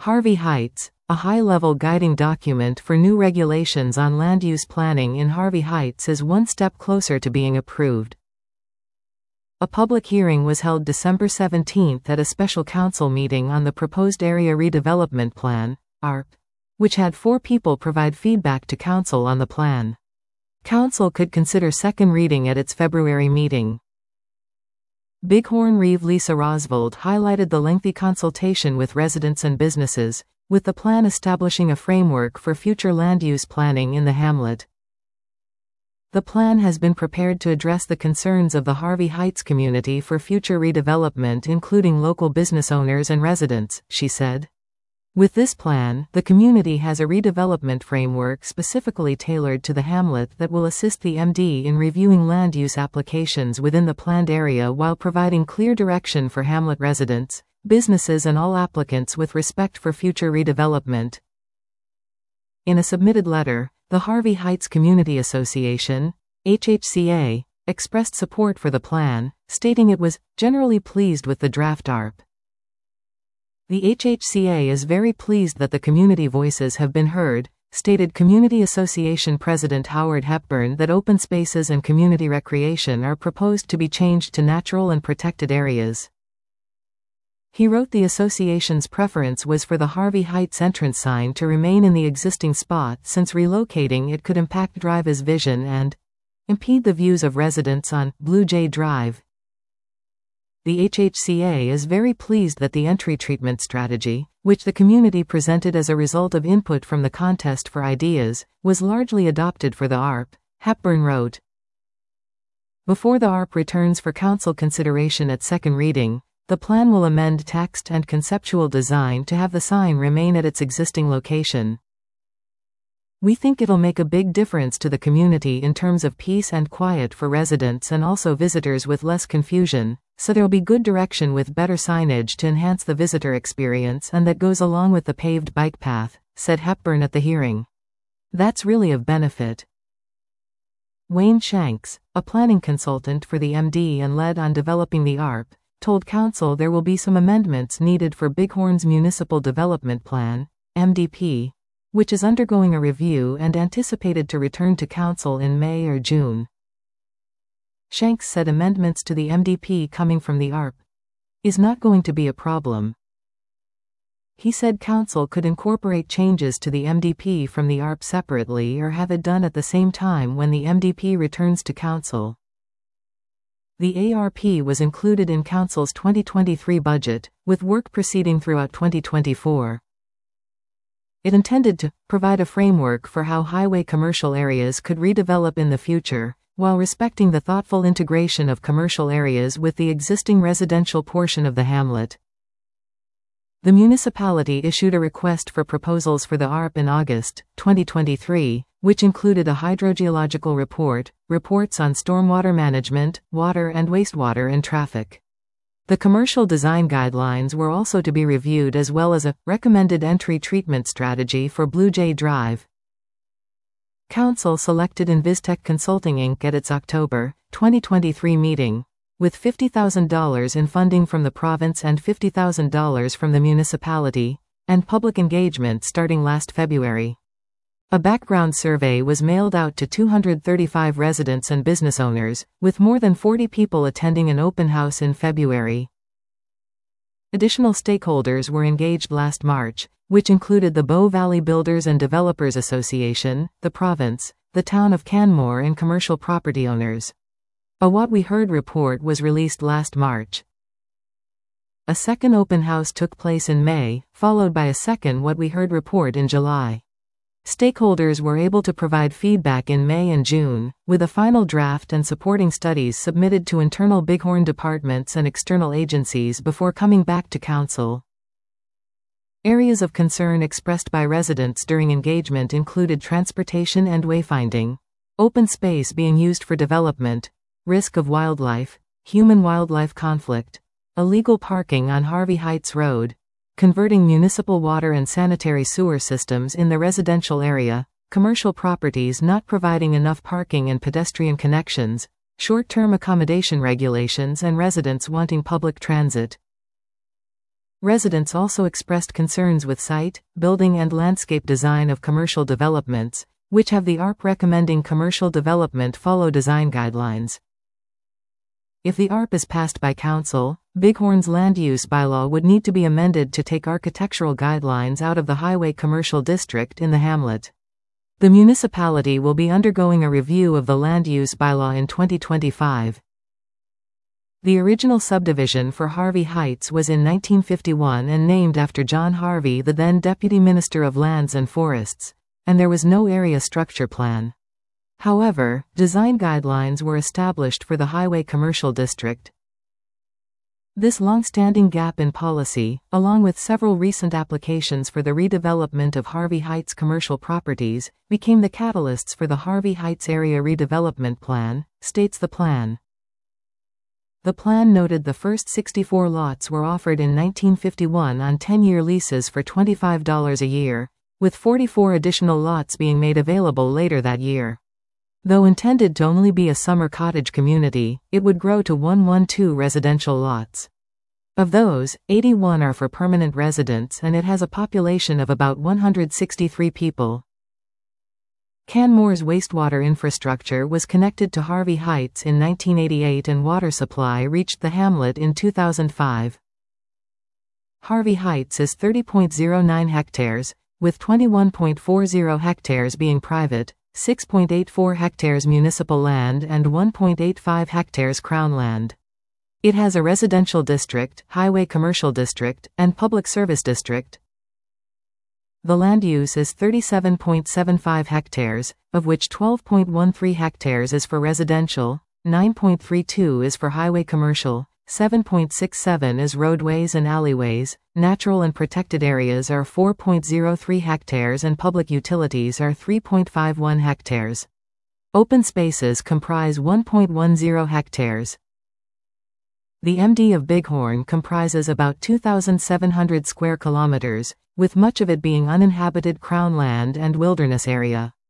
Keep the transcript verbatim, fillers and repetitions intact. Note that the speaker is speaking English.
Harvey Heights, a high-level guiding document for new regulations on land use planning in Harvey Heights, is one step closer to being approved. A public hearing was held December seventeenth at a special council meeting on the proposed Area Redevelopment Plan, A R P, which had four people provide feedback to council on the plan. Council could consider second reading at its February meeting. Bighorn Reeve Lisa Rosvold highlighted the lengthy consultation with residents and businesses, with the plan establishing a framework for future land use planning in the hamlet. The plan has been prepared to address the concerns of the Harvey Heights community for future redevelopment, including local business owners and residents, she said. With this plan, the community has a redevelopment framework specifically tailored to the hamlet that will assist the M D in reviewing land use applications within the planned area while providing clear direction for hamlet residents, businesses and all applicants with respect for future redevelopment. In a submitted letter, the Harvey Heights Community Association, H H C A, expressed support for the plan, stating it was generally pleased with the draft A R P. The H H C A is very pleased that the community voices have been heard, stated Community Association President Howard Hepburn that open spaces and community recreation are proposed to be changed to natural and protected areas. He wrote the association's preference was for the Harvey Heights entrance sign to remain in the existing spot since relocating it could impact Drive's vision and impede the views of residents on Blue Jay Drive. The H H C A is very pleased that the entry treatment strategy, which the community presented as a result of input from the contest for ideas, was largely adopted for the A R P, Hepburn wrote. Before the A R P returns for council consideration at second reading, the plan will amend text and conceptual design to have the sign remain at its existing location. We think it'll make a big difference to the community in terms of peace and quiet for residents and also visitors with less confusion, so there'll be good direction with better signage to enhance the visitor experience and that goes along with the paved bike path, said Hepburn at the hearing. That's really of benefit. Wayne Shanks, a planning consultant for the M D and led on developing the A R P, told council there will be some amendments needed for Bighorn's Municipal Development Plan, M D P, which is undergoing a review and anticipated to return to council in May or June. Shanks said amendments to the M D P coming from the A R P is not going to be a problem. He said council could incorporate changes to the M D P from the A R P separately or have it done at the same time when the M D P returns to council. The A R P was included in council's twenty twenty-three budget, with work proceeding throughout twenty twenty-four. It intended to provide a framework for how highway commercial areas could redevelop in the future, while respecting the thoughtful integration of commercial areas with the existing residential portion of the hamlet. The municipality issued a request for proposals for the A R P in August twenty twenty-three, which included a hydrogeological report, reports on stormwater management, water and wastewater and traffic. The commercial design guidelines were also to be reviewed as well as a recommended entry treatment strategy for Blue Jay Drive. Council selected Invistech Consulting Incorporated at its October twenty twenty-three meeting, with fifty thousand dollars in funding from the province and fifty thousand dollars from the municipality, and public engagement starting last February. A background survey was mailed out to two hundred thirty-five residents and business owners, with more than forty people attending an open house in February. Additional stakeholders were engaged last March, which included the Bow Valley Builders and Developers Association, the province, the town of Canmore and commercial property owners. A What We Heard report was released last March. A second open house took place in May, followed by a second What We Heard report in July. Stakeholders were able to provide feedback in May and June, with a final draft and supporting studies submitted to internal Bighorn departments and external agencies before coming back to council. Areas of concern expressed by residents during engagement included transportation and wayfinding, open space being used for development, risk of wildlife, human-wildlife conflict, illegal parking on Harvey Heights Road, converting municipal water and sanitary sewer systems in the residential area, commercial properties not providing enough parking and pedestrian connections, short-term accommodation regulations and residents wanting public transit. Residents also expressed concerns with site, building and landscape design of commercial developments, which have the A R P recommending commercial development follow design guidelines. If the A R P is passed by Council, Bighorn's land use bylaw would need to be amended to take architectural guidelines out of the highway commercial district in the hamlet. The municipality will be undergoing a review of the land use bylaw in twenty twenty-five. The original subdivision for Harvey Heights was in nineteen fifty-one and named after John Harvey, the then Deputy Minister of Lands and Forests, and there was no area structure plan. However, design guidelines were established for the highway commercial district. This long-standing gap in policy, along with several recent applications for the redevelopment of Harvey Heights commercial properties, became the catalysts for the Harvey Heights Area Redevelopment Plan, states the plan. The plan noted the first sixty-four lots were offered in nineteen fifty-one on ten-year leases for twenty-five dollars a year, with forty-four additional lots being made available later that year. Though intended to only be a summer cottage community, it would grow to one hundred twelve residential lots. Of those, eighty-one are for permanent residents and it has a population of about one hundred sixty-three people. Canmore's wastewater infrastructure was connected to Harvey Heights in nineteen eighty-eight and water supply reached the hamlet in two thousand five. Harvey Heights is thirty point zero nine hectares, with twenty-one point four zero hectares being private, six point eight four hectares municipal land and one point eight five hectares crown land. It has a residential district, highway commercial district, and public service district. The land use is thirty-seven point seven five hectares, of which twelve point one three hectares is for residential, nine point three two is for highway commercial, seven point six seven is roadways and alleyways, natural and protected areas are four point zero three hectares and public utilities are three point five one hectares. Open spaces comprise one point one zero hectares. The M D of Bighorn comprises about two thousand seven hundred square kilometers, with much of it being uninhabited crown land and wilderness area.